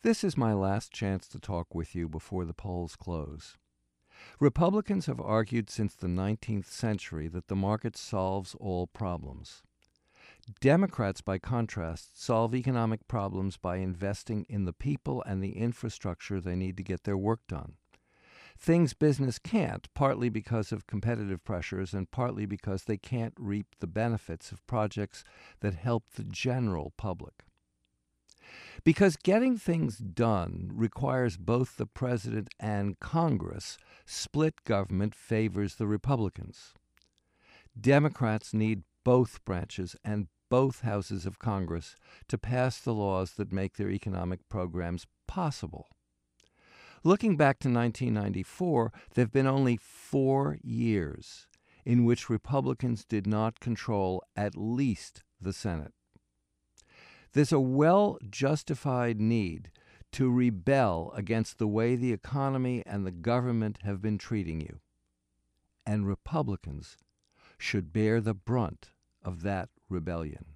This is my last chance to talk with you before the polls close. Republicans have argued since the 19th century that the market solves all problems. Democrats, by contrast, solve economic problems by investing in the people and the infrastructure they need to get their work done. Things business can't, partly because of competitive pressures and partly because they can't reap the benefits of projects that help the general public. Because getting things done requires both the president and Congress, split government favors the Republicans. Democrats need both branches and both houses of Congress to pass the laws that make their economic programs possible. Looking back to 1994, there have been only 4 years in which Republicans did not control at least the Senate. There's a well-justified need to rebel against the way the economy and the government have been treating you. And Republicans should bear the brunt of that rebellion.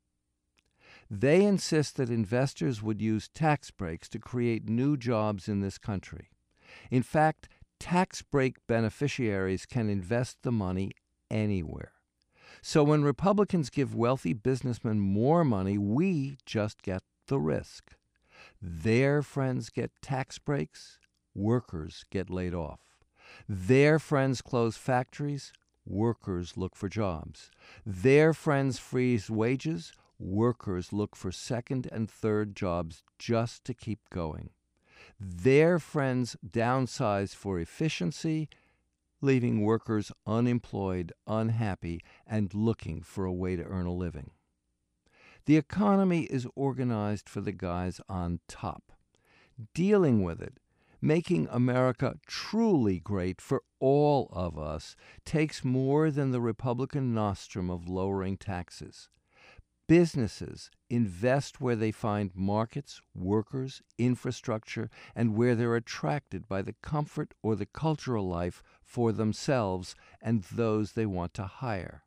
They insist that investors would use tax breaks to create new jobs in this country. In fact, tax break beneficiaries can invest the money anywhere. So when Republicans give wealthy businessmen more money, we just get the risk. Their friends get tax breaks, workers get laid off. Their friends close factories, workers look for jobs. Their friends freeze wages, workers look for second and third jobs just to keep going. Their friends downsize for efficiency, leaving workers unemployed, unhappy, and looking for a way to earn a living. The economy is organized for the guys on top. Dealing with it, making America truly great for all of us, takes more than the Republican nostrum of lowering taxes. Businesses invest where they find markets, workers, infrastructure, and where they're attracted by the comfort or the cultural life for themselves and those they want to hire.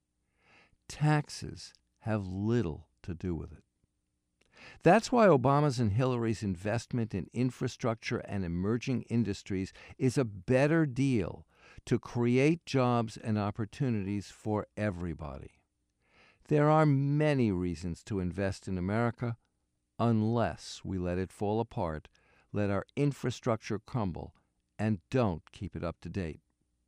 Taxes have little to do with it. That's why Obama's and Hillary's investment in infrastructure and emerging industries is a better deal to create jobs and opportunities for everybody. There are many reasons to invest in America unless we let it fall apart, let our infrastructure crumble, and don't keep it up to date.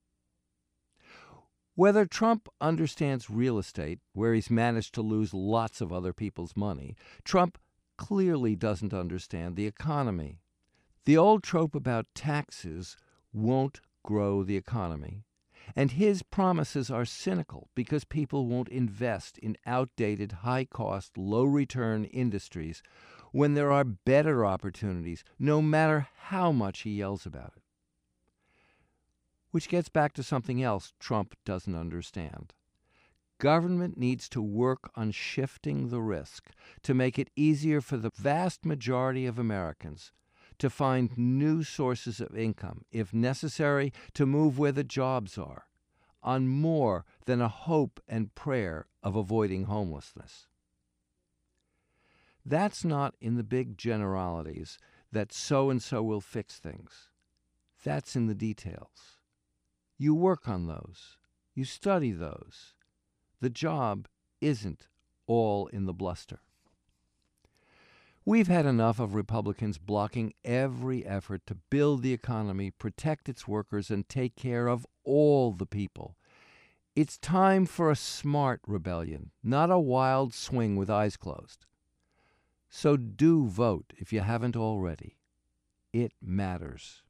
Whether Trump understands real estate, where he's managed to lose lots of other people's money, Trump clearly doesn't understand the economy. The old trope about taxes won't grow the economy. And his promises are cynical because people won't invest in outdated, high-cost, low-return industries when there are better opportunities, no matter how much he yells about it. Which gets back to something else Trump doesn't understand. Government needs to work on shifting the risk to make it easier for the vast majority of Americans to find new sources of income, if necessary, to move where the jobs are, on more than a hope and prayer of avoiding homelessness. That's not in the big generalities that so-and-so will fix things. That's in the details. You work on those. You study those. The job isn't all in the bluster. We've had enough of Republicans blocking every effort to build the economy, protect its workers, and take care of all the people. It's time for a smart rebellion, not a wild swing with eyes closed. So do vote if you haven't already. It matters.